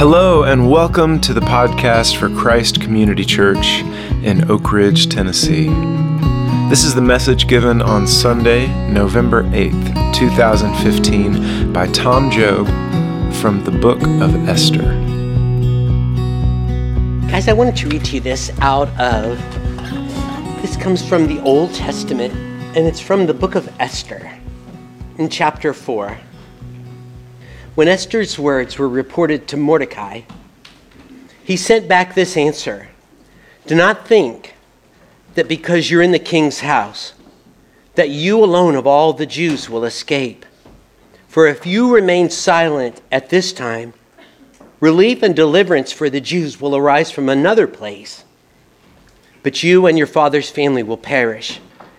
Hello and welcome to the podcast for Christ Community Church in Oak Ridge, Tennessee. This is the message given on Sunday, November 8th, 2015 by Tom Job from the book of Esther. Guys, I wanted to read to you this this comes from the Old Testament, and it's from the book of Esther in chapter 4. When Esther's words were reported to Mordecai, he sent back this answer: "Do not think that because you're in the king's house, that you alone of all the Jews will escape. For if you remain silent at this time, relief and deliverance for the Jews will arise from another place. But you and your father's family will perish.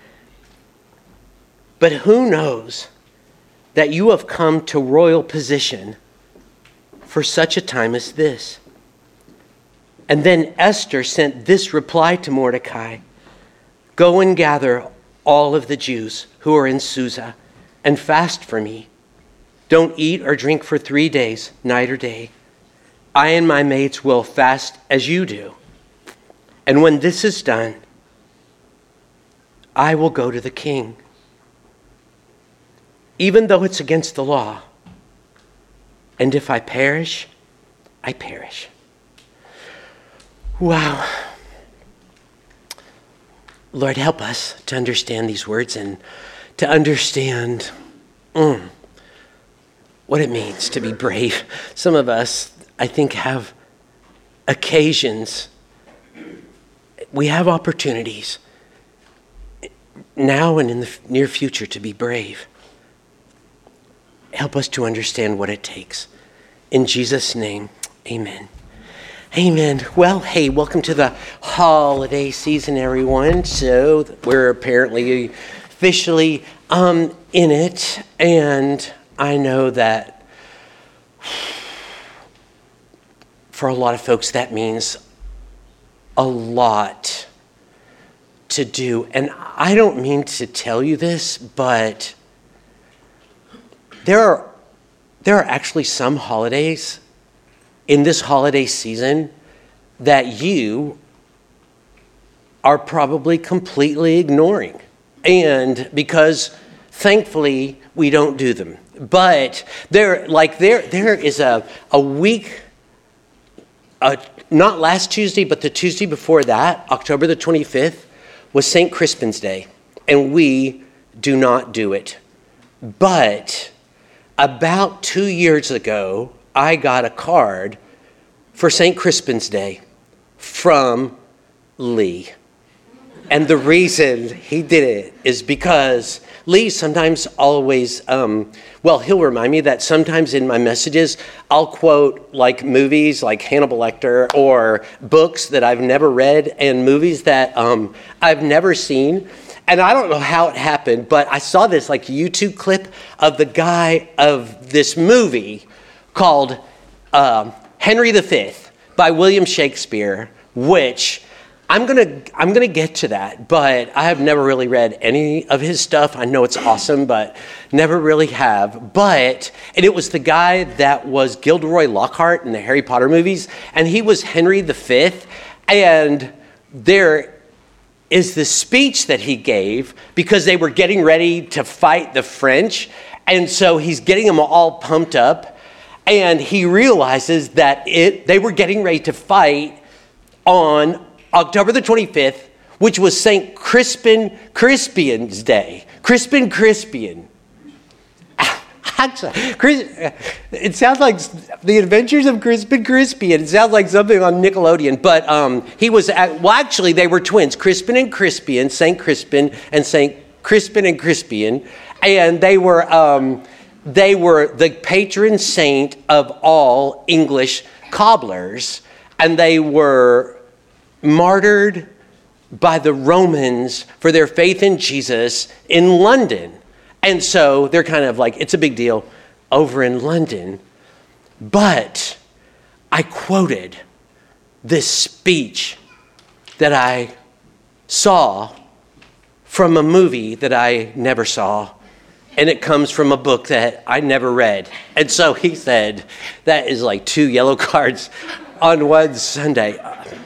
But who knows that you have come to royal position for such a time as this?" And then Esther sent this reply to Mordecai: "Go and gather all of the Jews who are in Susa and fast for me. Don't eat or drink for 3 days, night or day. I and my maids will fast as you do. And when this is done, I will go to the king. Even though it's against the law, and if I perish, I perish." Wow. Lord, help us to understand these words and to understand what it means to be brave. Some of us, I think, have occasions. We have opportunities now and in the near future to be brave. Help us to understand what it takes. In Jesus' name, amen. Amen. Well, hey, welcome to the holiday season, everyone. So we're apparently officially in it. And I know that for a lot of folks, that means a lot to do. And I don't mean to tell you this, but there are actually some holidays in this holiday season that you are probably completely ignoring. And because thankfully we don't do them. But there is a week, not last Tuesday, but the Tuesday before that, October the 25th, was St. Crispin's Day. And we do not do it. But about 2 years ago, I got a card for St. Crispin's Day from Lee. And the reason he did it is because Lee sometimes always, he'll remind me that sometimes in my messages, I'll quote like movies like Hannibal Lecter or books that I've never read and movies that I've never seen. And I don't know how it happened, but I saw this like YouTube clip of the guy of this movie called Henry V by William Shakespeare, which I'm gonna get to that, but I have never really read any of his stuff. I know it's awesome, but never really have. And it was the guy that was Gilderoy Lockhart in the Harry Potter movies, and he was Henry V, and there is the speech that he gave because they were getting ready to fight the French. And so he's getting them all pumped up. And he realizes that they were getting ready to fight on October the 25th, which was St. Crispian's Day. Crispin Crispian. It sounds like The Adventures of Crispin Crispian. It sounds like something on Nickelodeon. But they were twins, Crispin and Crispian, St. Crispin and St. Crispin and Crispian. And they were the patron saint of all English cobblers. And they were martyred by the Romans for their faith in Jesus in London. And so they're kind of like, it's a big deal over in London. But I quoted this speech that I saw from a movie that I never saw And it comes from a book that I never read. And so he said, that is like 2 yellow cards on one Sunday.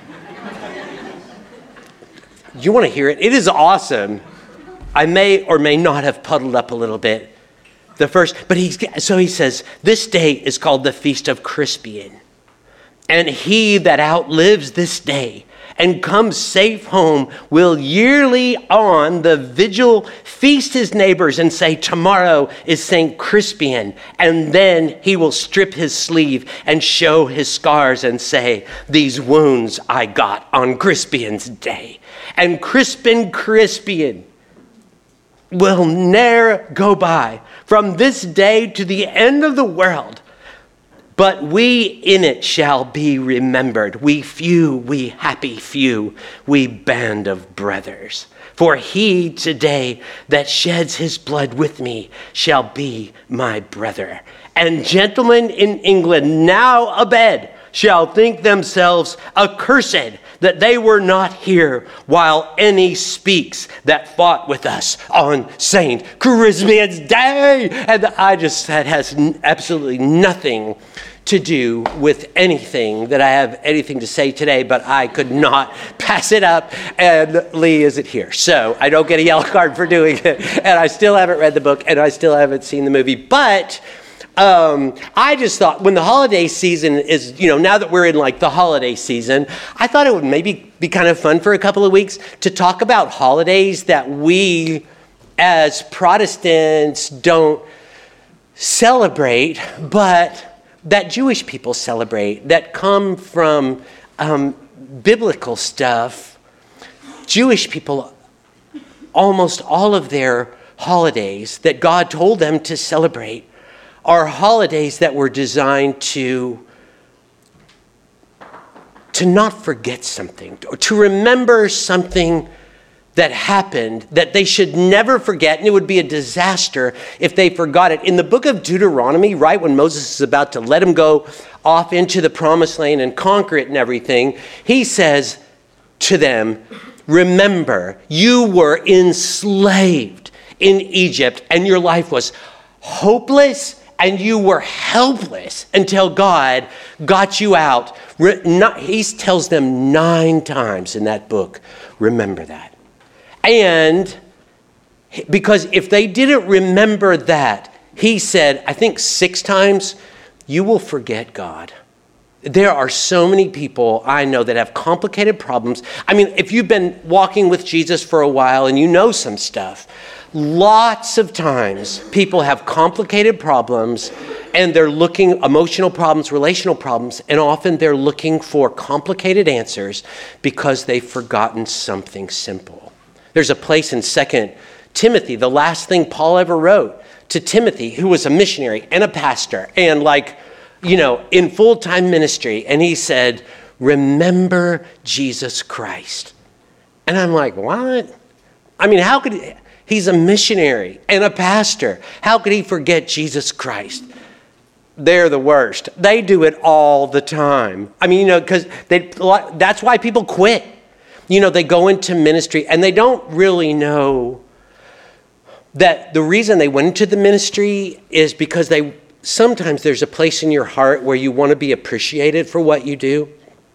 You want to hear it? It is awesome. I may or may not have puddled up a little bit. So he says, this day is called the Feast of Crispian. And he that outlives this day and comes safe home will yearly on the vigil feast his neighbors and say, tomorrow is St. Crispian. And then he will strip his sleeve and show his scars and say, these wounds I got on Crispian's day. And Crispian will ne'er go by from this day to the end of the world. But we in it shall be remembered, we few, we happy few, we band of brothers. For he today that sheds his blood with me shall be my brother. And gentlemen in England now abed shall think themselves accursed that they were not here while any speaks that fought with us on St. Crispian's Day. And I just, that has absolutely nothing to do with anything that I have anything to say today, but I could not pass it up, and Lee isn't here. So I don't get a yellow card for doing it, and I still haven't read the book, and I still haven't seen the movie, but I just thought when the holiday season is, now that we're in like the holiday season, I thought it would maybe be kind of fun for a couple of weeks to talk about holidays that we as Protestants don't celebrate, but that Jewish people celebrate, that come from biblical stuff. Jewish people, almost all of their holidays that God told them to celebrate are holidays that were designed to not forget something, or to remember something that happened that they should never forget, and it would be a disaster if they forgot it. In the book of Deuteronomy, right when Moses is about to let him go off into the promised land and conquer it and everything, he says to them, remember, you were enslaved in Egypt, and your life was hopeless, and you were helpless until God got you out. He tells them 9 times in that book, remember that. And because if they didn't remember that, he said, I think 6 times, you will forget God. There are so many people I know that have complicated problems. I mean, if you've been walking with Jesus for a while and you know some stuff, lots of times people have complicated problems and they're looking, emotional problems, relational problems, and often they're looking for complicated answers because they've forgotten something simple. There's a place in 2 Timothy, the last thing Paul ever wrote to Timothy, who was a missionary and a pastor and in full-time ministry. And he said, remember Jesus Christ. And I'm like, what? I mean, how could he's a missionary and a pastor. How could he forget Jesus Christ? They're the worst. They do it all the time. I mean, because that's why people quit. They go into ministry and they don't really know that the reason they went into the ministry is because sometimes there's a place in your heart where you want to be appreciated for what you do.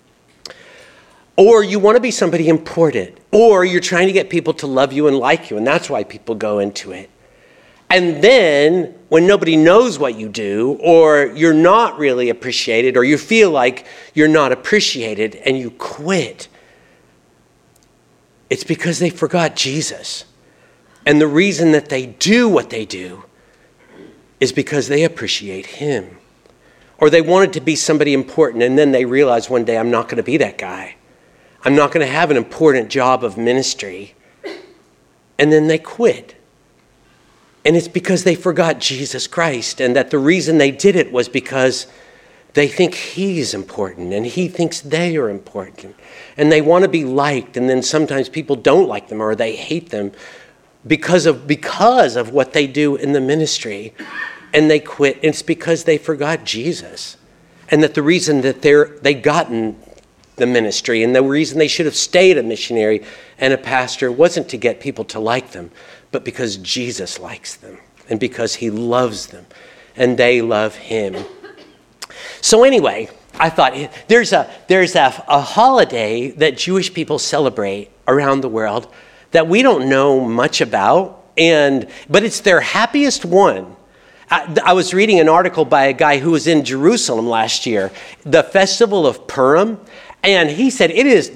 Or you want to be somebody important. Or you're trying to get people to love you and like you. And that's why people go into it. And then when nobody knows what you do, or you're not really appreciated, or you feel like you're not appreciated and you quit, it's because they forgot Jesus. And the reason that they do what they do is because they appreciate him. Or they wanted to be somebody important, and then they realize one day, I'm not going to be that guy. I'm not going to have an important job of ministry. And then they quit. And it's because they forgot Jesus Christ, and that the reason they did it was because they think he's important and he thinks they are important. And they want to be liked, and then sometimes people don't like them or they hate them because of what they do in the ministry, and they quit. It's because they forgot Jesus, and that the reason that they gotten the ministry and the reason they should have stayed a missionary and a pastor wasn't to get people to like them, but because Jesus likes them. and because he loves them and they love him. So anyway, I thought there's a holiday that Jewish people celebrate around the world that we don't know much about, but it's their happiest one. I was reading an article by a guy who was in Jerusalem last year, the festival of Purim, and he said it's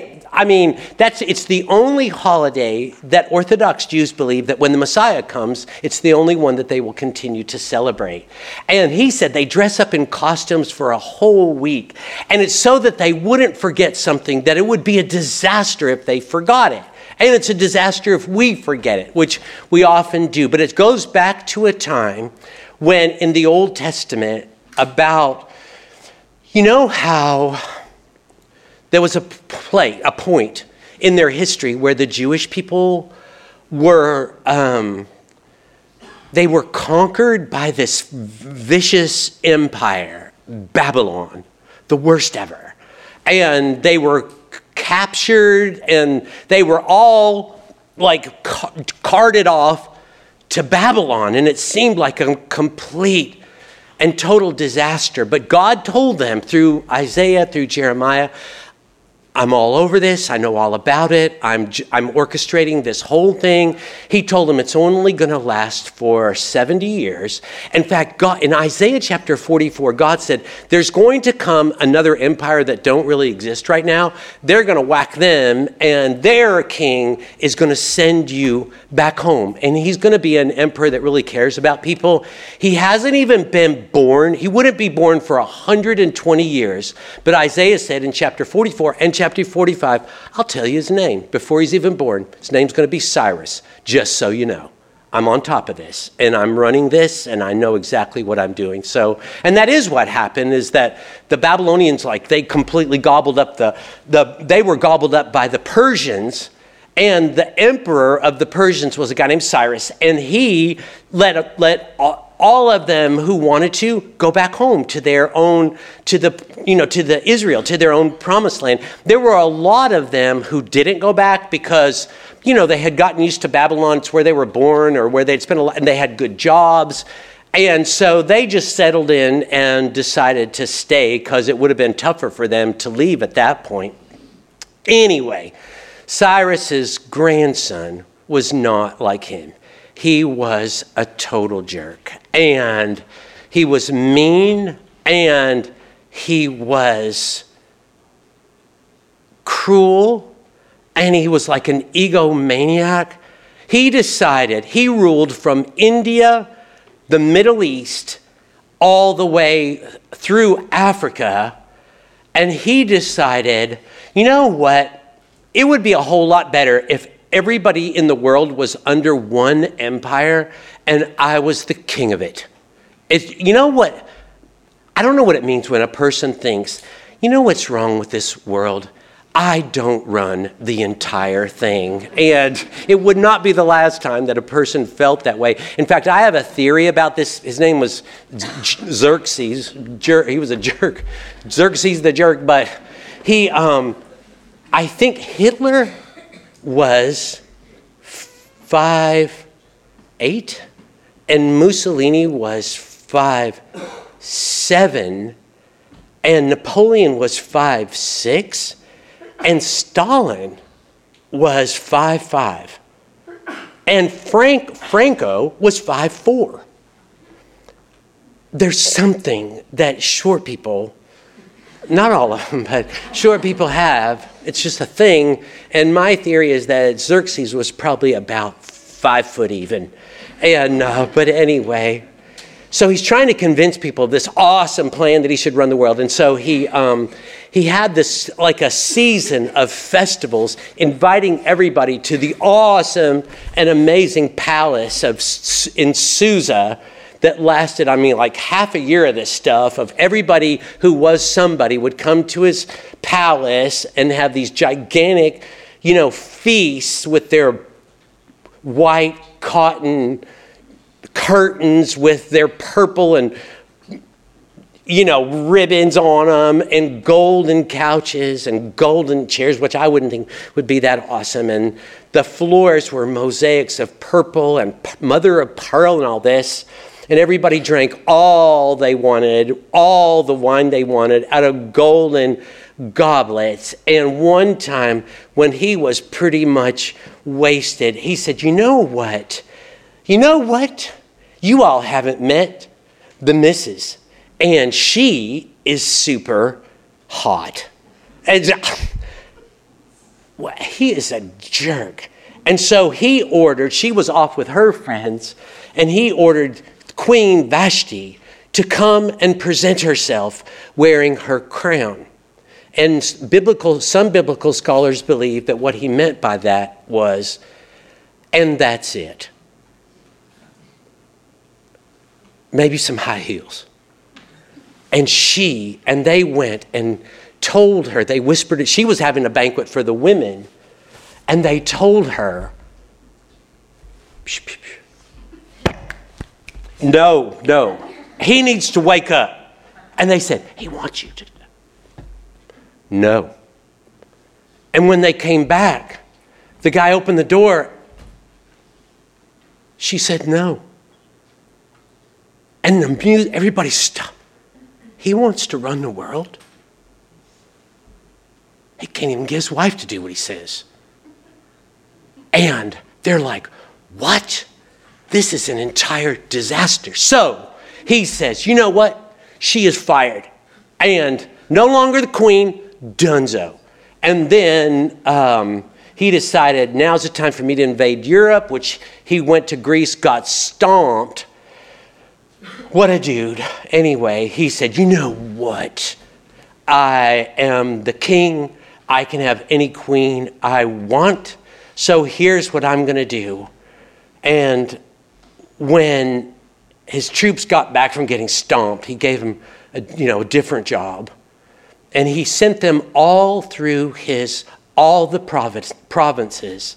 the only holiday that Orthodox Jews believe that when the Messiah comes, it's the only one that they will continue to celebrate. And he said they dress up in costumes for a whole week, and it's so that they wouldn't forget something, that it would be a disaster if they forgot it. And it's a disaster if we forget it, which we often do. But it goes back to a time when in the Old Testament about, how there was a point in their history where the Jewish people were, they were conquered by this vicious empire, Babylon, the worst ever. And they were captured, and they were all carted off to Babylon, and it seemed like a complete and total disaster. But God told them through Isaiah, through Jeremiah, I'm all over this. I know all about it. I'm orchestrating this whole thing. He told them it's only going to last for 70 years. In fact, God, in Isaiah chapter 44, God said, there's going to come another empire that don't really exist right now. They're going to whack them, and their king is going to send you back home. And he's going to be an emperor that really cares about people. He hasn't even been born. He wouldn't be born for 120 years. But Isaiah said in chapter 44 and chapter 45, I'll tell you his name before he's even born. His name's going to be Cyrus, just so you know. I'm on top of this, and I'm running this, and I know exactly what I'm doing. So, and that is what happened, is that the Babylonians, they completely gobbled up they were gobbled up by the Persians, and the emperor of the Persians was a guy named Cyrus, and he let all of them who wanted to go back home to their own, to the Israel, to their own promised land. There were a lot of them who didn't go back because, they had gotten used to Babylon. It's where they were born or where they'd spent a lot, and they had good jobs. And so they just settled in and decided to stay because it would have been tougher for them to leave at that point. Anyway, Cyrus's grandson was not like him. He was a total jerk, and he was mean, and he was cruel, and he was like an egomaniac. He ruled from India, the Middle East, all the way through Africa, and he decided, you know what? It would be a whole lot better if everybody in the world was under one empire, and I was the king of it. You know what? I don't know what it means when a person thinks, you know what's wrong with this world? I don't run the entire thing. And it would not be the last time that a person felt that way. In fact, I have a theory about this. His name was Xerxes. He was a jerk. Xerxes the jerk. But I think Hitler was 5'8", and Mussolini was 5'7", and Napoleon was 5'6", and Stalin was 5'5", and Franco was 5'4". There's something that short people, not all of them, but short people have. It's just a thing. And my theory is that Xerxes was probably about 5 foot even. And but anyway, so he's trying to convince people of this awesome plan that he should run the world. And so he had this like a season of festivals, inviting everybody to the awesome and amazing palace in Susa. That lasted, like half a year of this stuff, of everybody who was somebody would come to his palace and have these gigantic, feasts with their white cotton curtains with their purple and ribbons on them and golden couches and golden chairs, which I wouldn't think would be that awesome. And the floors were mosaics of purple and mother of pearl and all this. And everybody drank all they wanted, all the wine they wanted out of golden goblets. And one time when he was pretty much wasted, he said, you know what? You all haven't met the missus. And she is super hot. And he is a jerk. And so she was off with her friends, and he ordered Queen Vashti to come and present herself wearing her crown. And some biblical scholars believe that what he meant by that was, and that's it. Maybe some high heels. And they went and told her, they whispered it. She was having a banquet for the women, and they told her, no, he needs to wake up. And they said, he wants you to. No. And when they came back, the guy opened the door. She said, no. And everybody stopped. He wants to run the world. He can't even get his wife to do what he says. And they're like, what? This is an entire disaster. So he says, you know what? She is fired. And no longer the queen, dunzo. And then he decided now's the time for me to invade Europe, which he went to Greece, got stomped. What a dude. Anyway, he said, you know what? I am the king. I can have any queen I want. So here's what I'm going to do. And when his troops got back from getting stomped, he gave them a different job. And he sent them all through all the provinces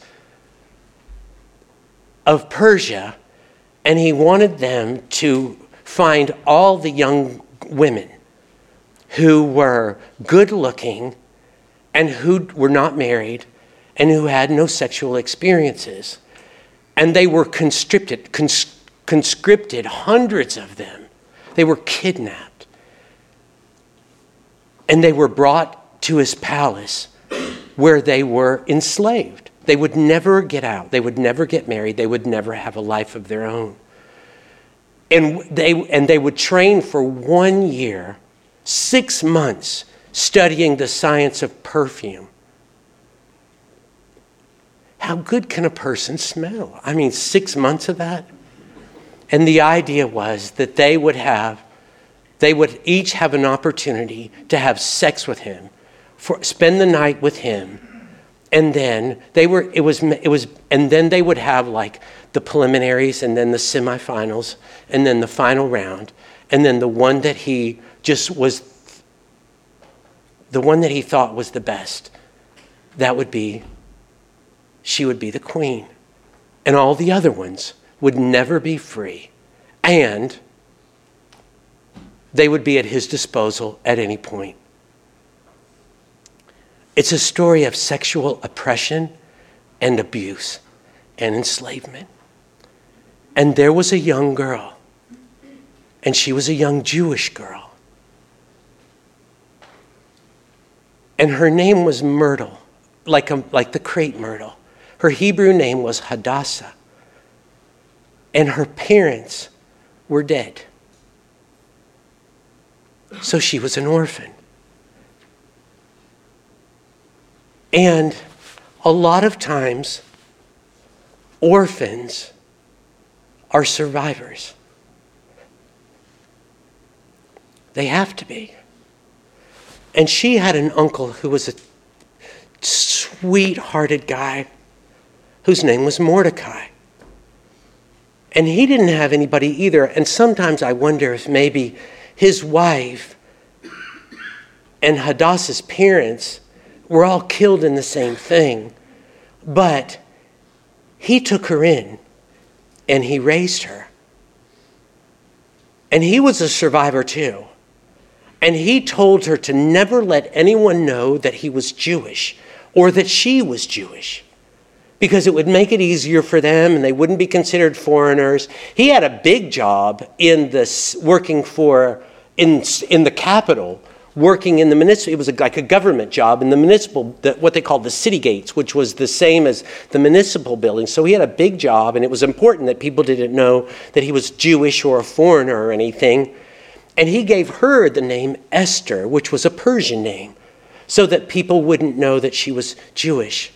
of Persia. And he wanted them to find all the young women who were good looking and who were not married and who had no sexual experiences. And they were conscripted, hundreds of them. They were kidnapped. And they were brought to his palace where they were enslaved. They would never get out. They would never get married. They would never have a life of their own. And they would train for 1 year, 6 months, studying the science of perfume. How good can a person smell? 6 months of that? And the idea was that they would each have an opportunity to have sex with him, spend the night with him. And then they would have like the preliminaries and then the semifinals and then the final round. And then the one that he thought was the best, she would be the queen. And all the other ones would never be free. And they would be at his disposal at any point. It's a story of sexual oppression and abuse and enslavement. And there was a young girl, and she was a young Jewish girl. And her name was Myrtle, like the crepe myrtle. Her Hebrew name was Hadassah. And her parents were dead. So she was an orphan. And a lot of times, orphans are survivors. They have to be. And she had an uncle who was a sweet-hearted guy whose name was Mordecai. And he didn't have anybody either. And sometimes I wonder if maybe his wife and Hadassah's parents were all killed in the same thing. But he took her in and he raised her. And he was a survivor too. And he told her to never let anyone know that he was Jewish or that she was Jewish, because it would make it easier for them and they wouldn't be considered foreigners. He had a big job in this, working for, in the capital, working in the municipal. It was like a government job in the municipal, what they called the city gates, which was the same as the municipal building. So he had a big job, and it was important that people didn't know that he was Jewish or a foreigner or anything. And he gave her the name Esther, which was a Persian name, so that people wouldn't know that she was Jewish.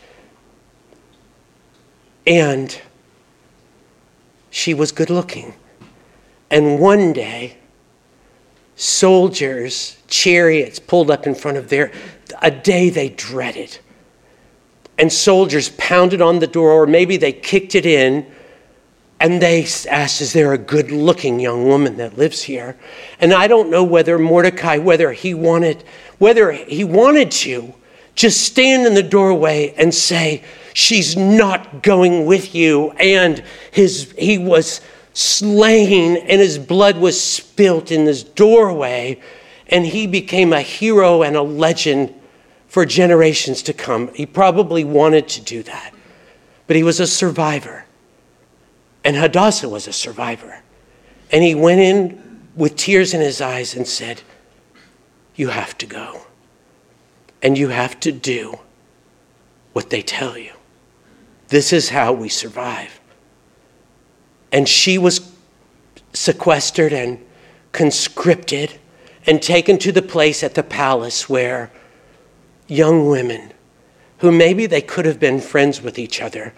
And she was good looking. And one day, soldiers, chariots pulled up in front of a day they dreaded. And soldiers pounded on the door, or maybe they kicked it in, and they asked, is there a good-looking young woman that lives here? And I don't know whether Mordecai, whether he wanted to just stand in the doorway and say, she's not going with you. And he was slain, and his blood was spilt in this doorway, and he became a hero and a legend for generations to come. He probably wanted to do that, but he was a survivor. And Hadassah was a survivor. And he went in with tears in his eyes and said, you have to go. And you have to do what they tell you. This is how we survive. And she was sequestered and conscripted and taken to the place at the palace where young women, who maybe they could have been friends with each other,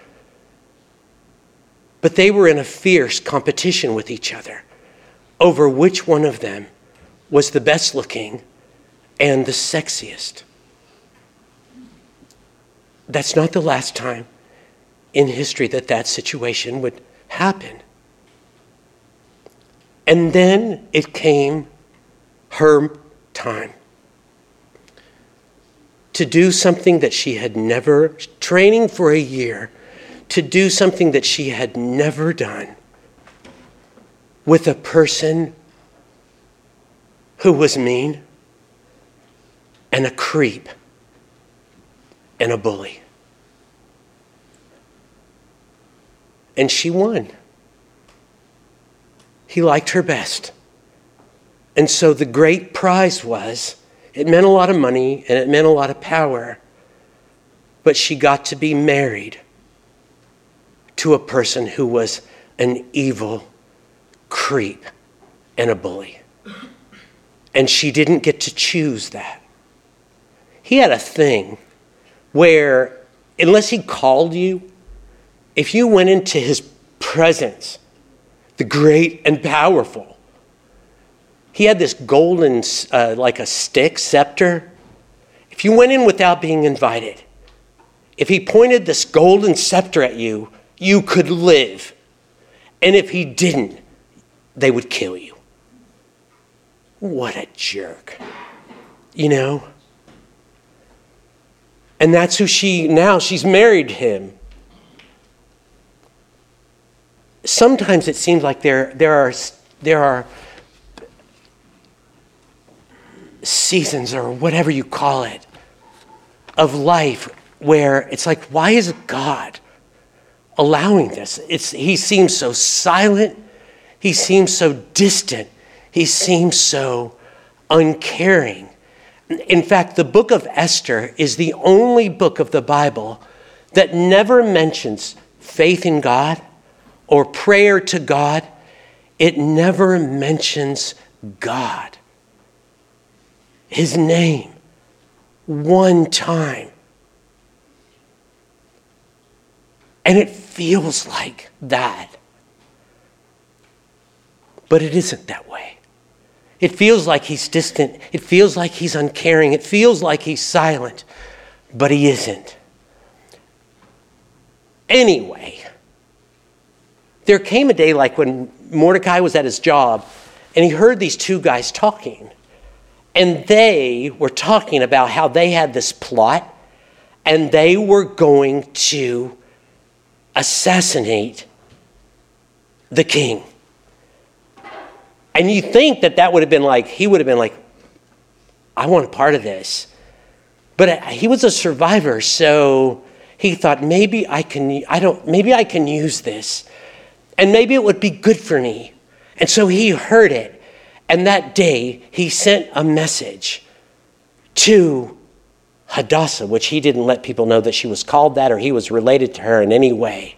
but they were in a fierce competition with each other over which one of them was the best looking and the sexiest. That's not the last time in history that situation would happen. And then it came her time to do something that she had never, training for a year, to do something that she had never done with a person who was mean and a creep and a bully. And she won. He liked her best. And so the great prize was, it meant a lot of money and it meant a lot of power, but she got to be married to a person who was an evil creep and a bully. And she didn't get to choose that. He had a thing where, unless he called you, if you went into his presence, the great and powerful, he had this golden, like a stick, scepter. If you went in without being invited, if he pointed this golden scepter at you, you could live. And if he didn't, they would kill you. What a jerk. You know? And that's who she's married him. Sometimes it seems like there are seasons, or whatever you call it, of life where it's like, why is God allowing this? He seems so silent. He seems so distant. He seems so uncaring. In fact, the book of Esther is the only book of the Bible that never mentions faith in God or prayer to God. It never mentions God, his name, one time. And it feels like that. But it isn't that way. It feels like he's distant. It feels like he's uncaring. It feels like he's silent. But he isn't. Anyway, there came a day like when Mordecai was at his job and he heard these two guys talking. And they were talking about how they had this plot and they were going to assassinate the king. And you think that would have been like, he would have been like, I want a part of this. But he was a survivor, so he thought, maybe I can use this, and maybe it would be good for me. And so he heard it, and that day he sent a message to Hadassah, which he didn't let people know that she was called that or he was related to her in any way.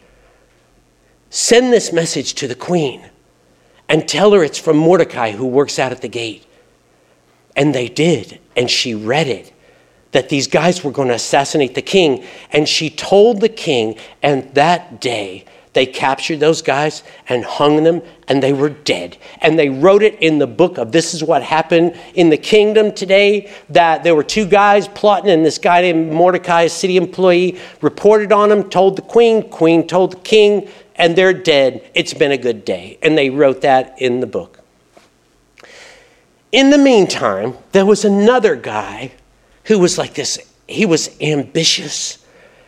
Send this message to the queen and tell her it's from Mordecai, who works out at the gate. And they did, and she read it, that these guys were going to assassinate the king. And she told the king, and that day they captured those guys and hung them, and they were dead. And they wrote it in the book of this is what happened in the kingdom today, that there were two guys plotting, and this guy named Mordecai, a city employee, reported on them, told the queen told the king, and they're dead. It's been a good day. And they wrote that in the book. In the meantime, there was another guy who was like this. He was ambitious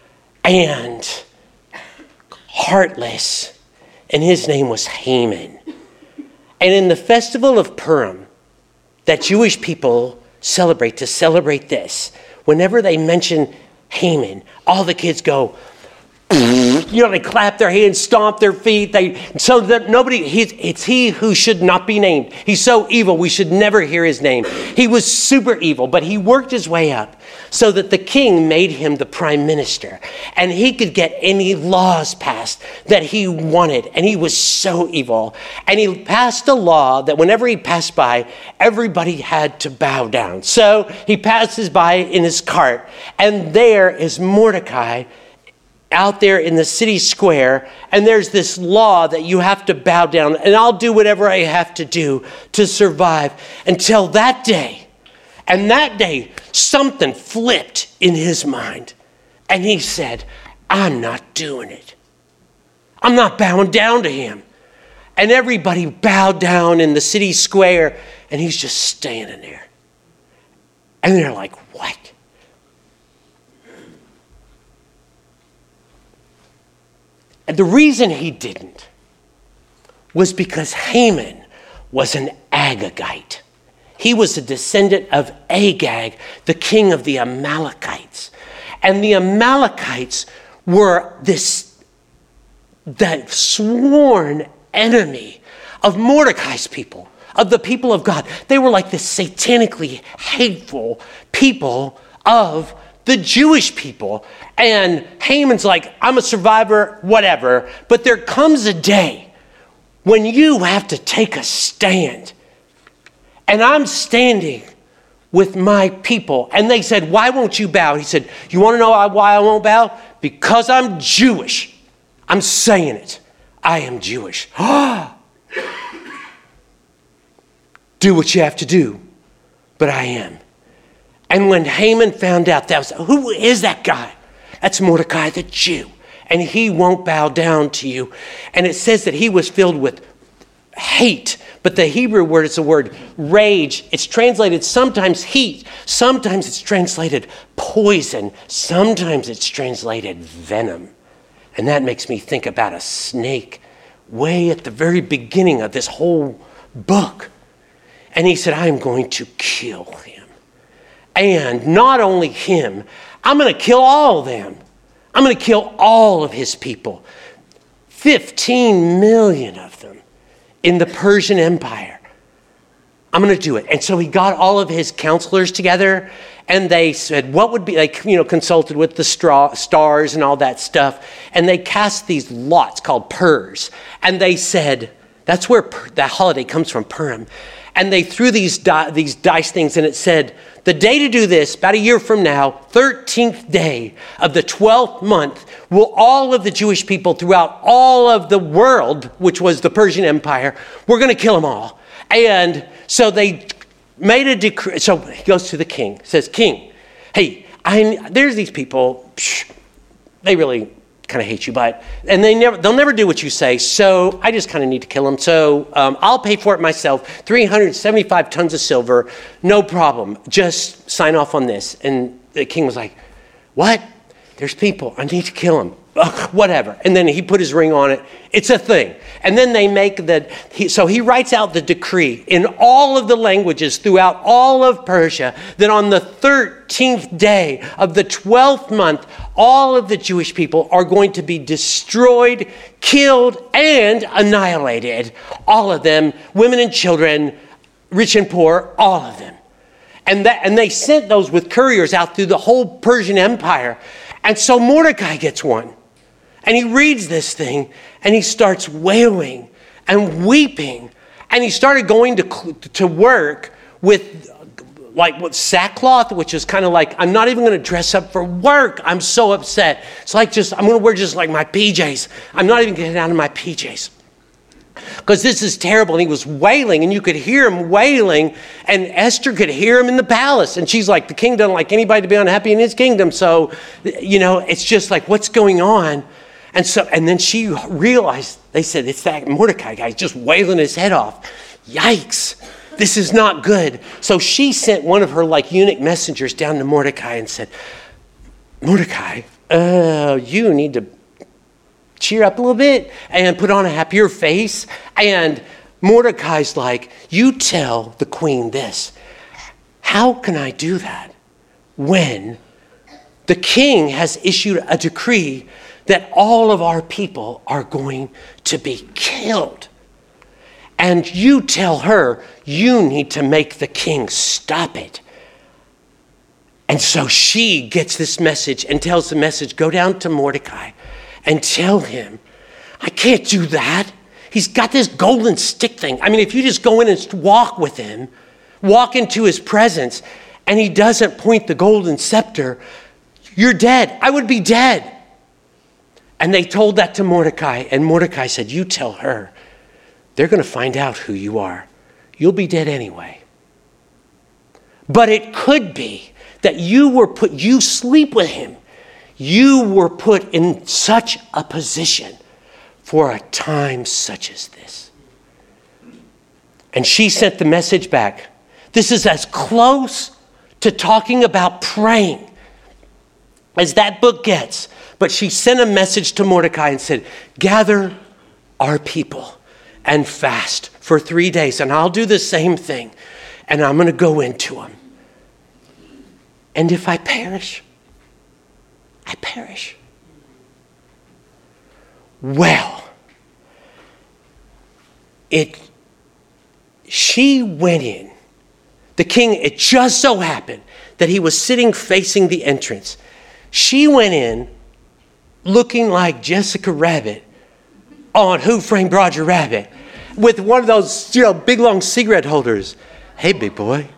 and heartless, and his name was Haman. And in the festival of Purim, that Jewish people celebrate this, whenever they mention Haman, all the kids go, they clap their hands, stomp their feet. So that it's he who should not be named. He's so evil, we should never hear his name. He was super evil, but he worked his way up so that the king made him the prime minister. And he could get any laws passed that he wanted. And he was so evil. And he passed a law that whenever he passed by, everybody had to bow down. So he passes by in his cart, and there is Mordecai out there in the city square, and there's this law that you have to bow down, and I'll do whatever I have to do to survive until that day. And that day, something flipped in his mind, and he said, I'm not doing it. I'm not bowing down to him. And everybody bowed down in the city square, and he's just standing there. And they're like, what? And the reason he didn't was because Haman was an Agagite. He was a descendant of Agag, the king of the Amalekites. And the Amalekites were the sworn enemy of Mordecai's people, of the people of God. They were like the satanically hateful people of the Jewish people. And Haman's like, I'm a survivor, whatever. But there comes a day when you have to take a stand. And I'm standing with my people. And they said, why won't you bow? He said, you want to know why I won't bow? Because I'm Jewish. I'm saying it. I am Jewish. Do what you have to do, but I am. And when Haman found out, who is that guy? That's Mordecai the Jew. And he won't bow down to you. And it says that he was filled with hate. But the Hebrew word is the word rage. It's translated sometimes heat. Sometimes it's translated poison. Sometimes it's translated venom. And that makes me think about a snake way at the very beginning of this whole book. And he said, I'm going to kill him. And not only him, I'm going to kill all of them. I'm going to kill all of his people. 15 million of them in the Persian Empire. I'm going to do it. And so he got all of his counselors together, and they said, what would be, consulted with the stars and all that stuff. And they cast these lots called purs. And they said, that's where that holiday comes from, Purim. And they threw these dice things, and it said, the day to do this, about a year from now, 13th day of the 12th month, will all of the Jewish people throughout all of the world, which was the Persian Empire, we're going to kill them all. And so they made a decree. So he goes to the king, says, King, hey, there's these people, they really kind of hate you, and they'll never do what you say, so I just kind of need to kill them. So I'll pay for it myself, 375 tons of silver, no problem. Just sign off on this. And the king was like, what? There's people, I need to kill them. whatever. And then he put his ring on it. It's a thing. And then they make so he writes out the decree in all of the languages throughout all of Persia that on the 13th day of the 12th month, all of the Jewish people are going to be destroyed, killed, and annihilated. All of them, women and children, rich and poor, all of them. And they sent those with couriers out through the whole Persian Empire. And so Mordecai gets one. And he reads this thing, and he starts wailing and weeping. And he started going to work with sackcloth, which is kind of like, I'm not even going to dress up for work. I'm so upset. It's like I'm going to wear just like my PJs. I'm not even getting out of my PJs. Because this is terrible. And he was wailing, and you could hear him wailing, and Esther could hear him in the palace. And she's like, the king doesn't like anybody to be unhappy in his kingdom. So, it's just like, what's going on? And then she realized, they said, it's that Mordecai guy just wailing his head off. Yikes, this is not good. So she sent one of her eunuch messengers down to Mordecai and said, Mordecai, you need to cheer up a little bit and put on a happier face. And Mordecai's like, you tell the queen this. How can I do that when the king has issued a decree that all of our people are going to be killed? And you tell her you need to make the king stop it. And so she gets this message and tells the message, go down to Mordecai and tell him, I can't do that. He's got this golden stick thing. I mean, if you just go in and walk with him, walk into his presence, and he doesn't point the golden scepter, you're dead. I would be dead. And they told that to Mordecai, and Mordecai said, you tell her, they're going to find out who you are. You'll be dead anyway. But it could be that you sleep with him. You were put in such a position for a time such as this. And she sent the message back. This is as close to talking about praying as that book gets. But she sent a message to Mordecai and said, gather our people and fast for 3 days. And I'll do the same thing. And I'm going to go into them. And if I perish, I perish. Well, she went in. The king, it just so happened that he was sitting facing the entrance. She went in looking like Jessica Rabbit on Who Framed Roger Rabbit with one of those, big long cigarette holders. Hey, big boy,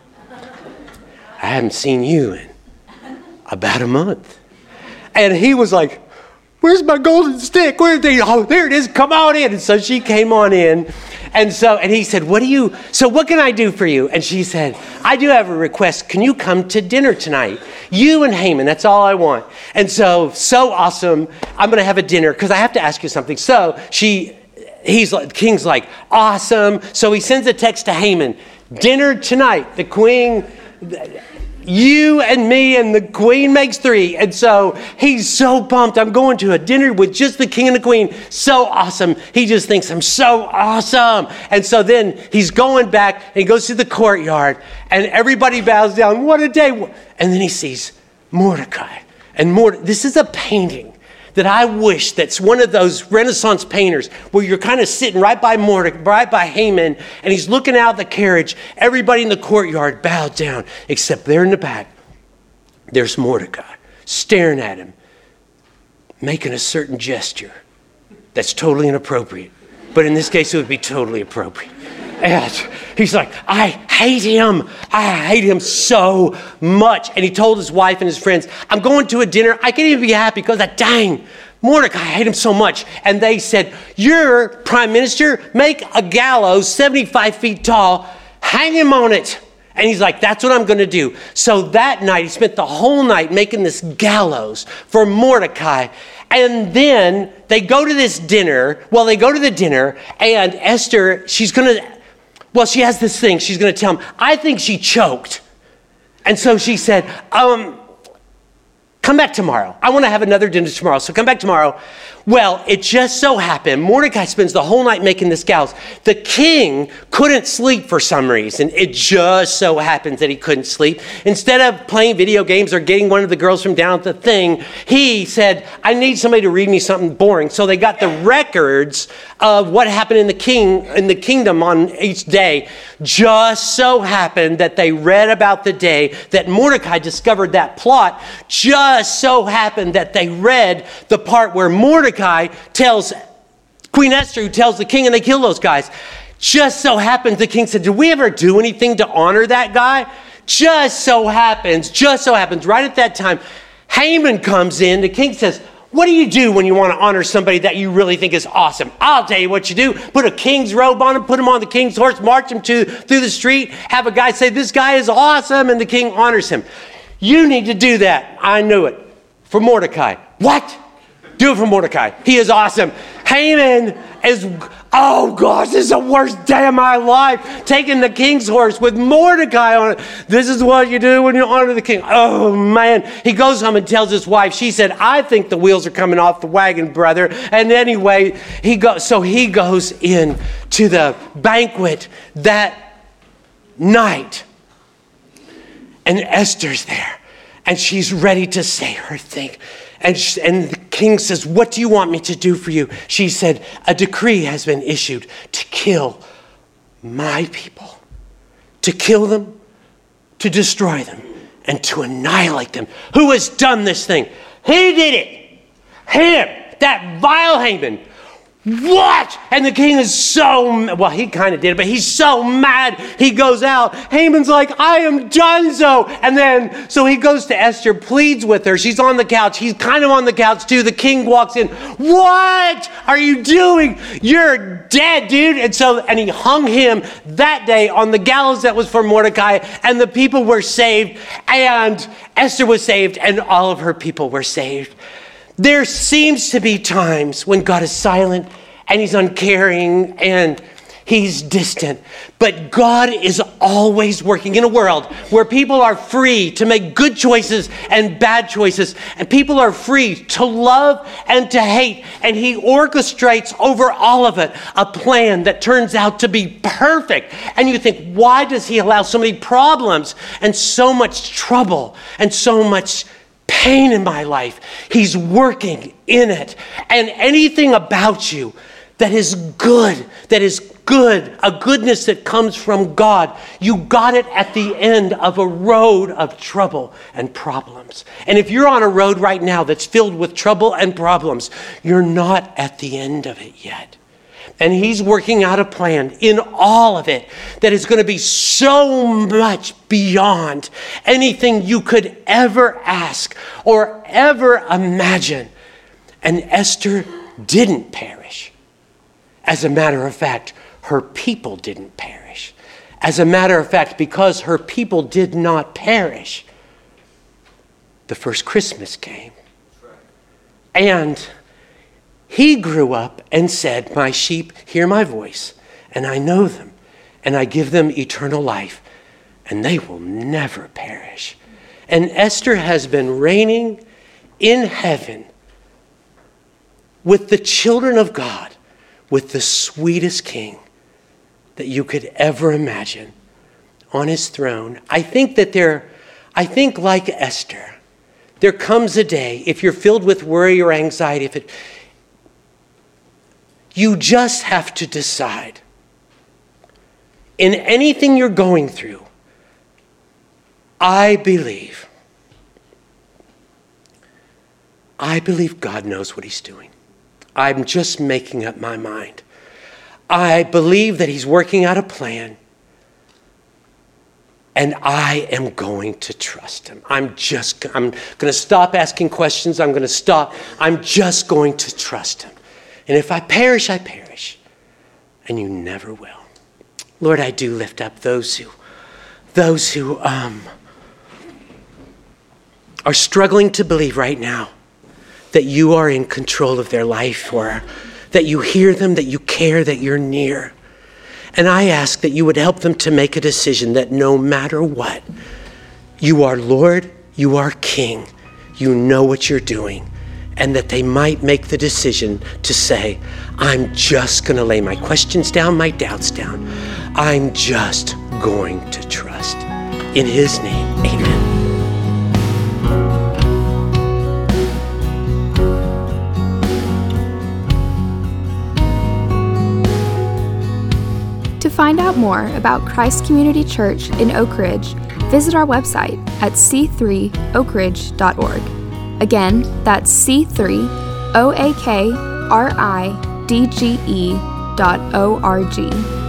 I haven't seen you in about a month. And he was like, where's my golden stick? Where are they? Oh, there it is. Come on in. And so she came on in. And he said, what can I do for you? And she said, I do have a request. Can you come to dinner tonight? You and Haman, that's all I want. And so awesome. I'm going to have a dinner because I have to ask you something. So the king's like, awesome. So he sends a text to Haman, dinner tonight. The queen, you and me and the queen makes 3. And so he's so pumped. I'm going to a dinner with just the king and the queen. So awesome. He just thinks I'm so awesome. And so then he's going back and he goes to the courtyard and everybody bows down. What a day. And then he sees Mordecai. And this is a painting that I wish that's one of those Renaissance painters where you're kind of sitting right by Mordecai, right by Haman, and he's looking out the carriage. Everybody in the courtyard bowed down, except there in the back, there's Mordecai staring at him, making a certain gesture that's totally inappropriate. But in this case, it would be totally appropriate. And he's like, I hate him. I hate him so much. And he told his wife and his friends, I'm going to a dinner. I can't even be happy because dang, Mordecai, I hate him so much. And they said, you're prime minister, make a gallows 75 feet tall, hang him on it. And he's like, that's what I'm going to do. So that night, he spent the whole night making this gallows for Mordecai. And then they go to this dinner. Well, they go to the dinner, and Esther, she has this thing. She's going to tell him, I think she choked. And so she said, come come back tomorrow. I want to have another dinner tomorrow, so come back tomorrow. Well, it just so happened, Mordecai spends the whole night making this gals. The king couldn't sleep for some reason. It just so happens that he couldn't sleep. Instead of playing video games or getting one of the girls from down at the thing, he said, I need somebody to read me something boring. So they got the records of what happened in the kingdom on each day. Just so happened that they read about the day that Mordecai discovered that plot. Just so happened that they read the part where Mordecai tells Queen Esther, who tells the king, and they kill those guys. Just so happens the king said, did we ever do anything to honor that guy? Just so happens, right at that time, Haman comes in. The king says, what do you do when you want to honor somebody that you really think is awesome? I'll tell you what you do. Put a king's robe on him, put him on the king's horse, march him through the street, have a guy say, this guy is awesome, and the king honors him. You need to do that. I knew it. For Mordecai. What? Do it for Mordecai. He is awesome. Haman is, oh gosh, this is the worst day of my life. Taking the king's horse with Mordecai on it. This is what you do when you honor the king. Oh man. He goes home and tells his wife. She said, I think the wheels are coming off the wagon, brother. And anyway, he goes in to the banquet that night. And Esther's there. And she's ready to say her thing. And the king says, what do you want me to do for you? She said, a decree has been issued to kill my people. To kill them, to destroy them, and to annihilate them. Who has done this thing? He did it. Him, that vile Haman. What? And the king is so, well, he kind of did it, but he's so mad. He goes out. Haman's like, I am donezo. And then, so he goes to Esther, pleads with her. She's on the couch. He's kind of on the couch too. The king walks in. What are you doing? You're dead, dude. And he hung him that day on the gallows that was for Mordecai. And the people were saved. And Esther was saved. And all of her people were saved. There seems to be times when God is silent and he's uncaring and he's distant. But God is always working in a world where people are free to make good choices and bad choices. And people are free to love and to hate. And he orchestrates over all of it a plan that turns out to be perfect. And you think, why does he allow so many problems and so much trouble and so much pain in my life? He's working in it. And anything about you that is good, a goodness that comes from God, you got it at the end of a road of trouble and problems. And if you're on a road right now that's filled with trouble and problems, you're not at the end of it yet. And he's working out a plan in all of it that is going to be so much beyond anything you could ever ask or ever imagine. And Esther didn't perish. As a matter of fact, her people didn't perish. As a matter of fact, because her people did not perish, the first Christmas came. And he grew up and said, my sheep hear my voice, and I know them, and I give them eternal life, and they will never perish. And Esther has been reigning in heaven with the children of God, with the sweetest king that you could ever imagine on his throne. I think like Esther, there comes a day, if you're filled with worry or anxiety, you just have to decide in anything you're going through, I believe God knows what he's doing. I'm just making up my mind. I believe that he's working out a plan, and I am going to trust him. I'm going to stop asking questions. I'm just going to trust him. And if I perish, I perish. And you never will. Lord, I do lift up those who are struggling to believe right now that you are in control of their life, or that you hear them, that you care, that you're near. And I ask that you would help them to make a decision that no matter what, you are Lord, you are King, you know what you're doing, and that they might make the decision to say, I'm just going to lay my questions down, my doubts down. I'm just going to trust. In his name, amen. To find out more about Christ Community Church in Oak Ridge, visit our website at c3oakridge.org. Again, that's c3oakridge.org.